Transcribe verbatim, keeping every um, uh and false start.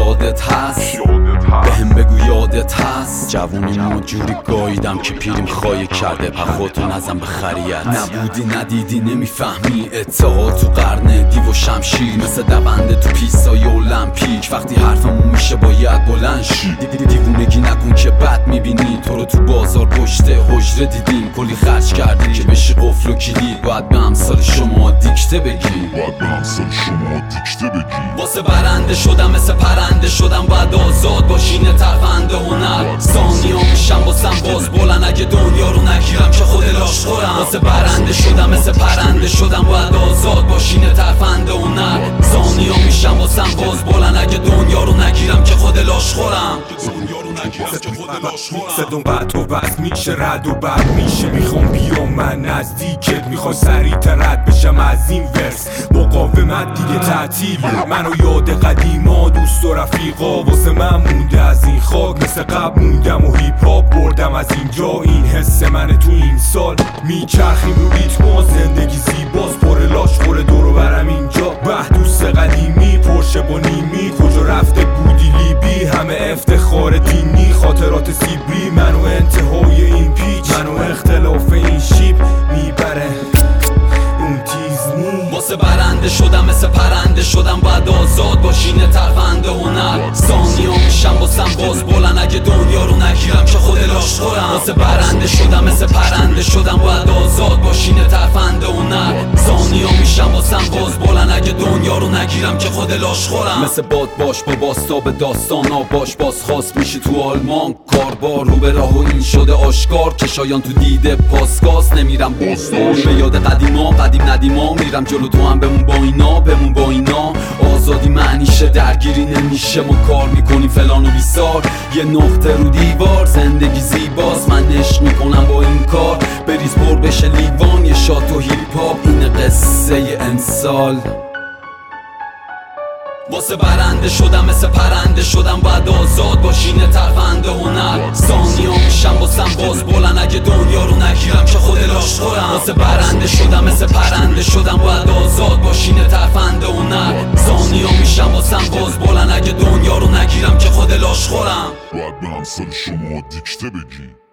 یادت هست به هم بگو یادت هست جوونی ما جوری گاییدم که پیریم خواهی کرده پر خودتو نزن به خریت نبودی ندیدی نمیفهمی اتحاد تو قرن دیو و شمشیر مثل دونده تو پیستای المپیک وقتی حرفمون میشه باید بلند شی دیوونگی نکن که بد میبینی تو رو تو بازار پشت حجره دیدیم کلی خرج کردی که بشی قفل و کلید باید به امثال شما دیکته بگی باید به امثال شما دیکته بگی واسه برنده شدم مثل پرنده شدم باید آزاد باشین ترفنده هنر ثانیه میشم واسم باز بلند اگه دنیا رو نگیرم که خود لاش خورم واسه برنده شدم مثل پرنده شدم باید آزاد باشین ترفنده هنر ثانیه میشم واسم باز بلند اگه دنیا رو نگیرم که خود لاش خورم صدام بعد و بس میشه رد و بد میشه میخوام بیام من نزدیکت میخوای سریع ترد بشم از این ورس مقاومت دیگه تعطیل منو یاد قدیما دوست و رفیقا واسه من مونده از این خاک مثل قبل موندم و هیپ هاپ بردم از اینجا این حس منه تو این سال میچرخیم رو ریتما زندگی زیباست پر لاش خوره دورو برم اینجا به دوست قدیمی پرشه با نیمی کجا رفته بودی لیبی همه افتخار دینی خاطرات سیبری منو انتهای این پیچ منو اختلاف این شیب میبره اون تیز نی واسه برنده شدم مثل پرنده شدم باید آزاد باشین ترفنده هنر ثانیه میشم واسم باز بلند اگه دنیا رو نگیرم که خود لاش خورم واسه برنده شدم مثل پرنده شدم باید آزاد باشین ترفنده هنر ثانیه میشم واسم باز بلند اگه دنیا رو نگیرم که خود لاش خورم مثل باد باش با باستاب داستانا باش باز خواست میشی تو آلمان کاربار رو به راه و این شده آشکار که شایان تو دیده پاسگاز نمیرم باستان به یاد قدیما قدیم ندیما میرم جلو تو هم بمون با اینا بمون با اینا آزادی معنیشه درگیری نمیشه ما کار میکنیم فلان و بیسار یه نقطه رو دیوار زندگی زیباست من عشق میکنم با این کار بریز پر بشه لیوان یه شات و هیپ هاپ این قصه امسال واسه برنده شدم مثل پرنده شدم باید آزاد باشین ترفنده هنر ثانیه میشم واسم باز بلند اگه دنیا رو نگیرم که خود لاش خورم واسه برنده شدم مثل پرنده شدم باید آزاد باشین ترفنده هنر ثانیه میشم واسم باز بلند اگه دنیا رو نگیرم که خود لاش خورم باید به امثال شما دیکته بگی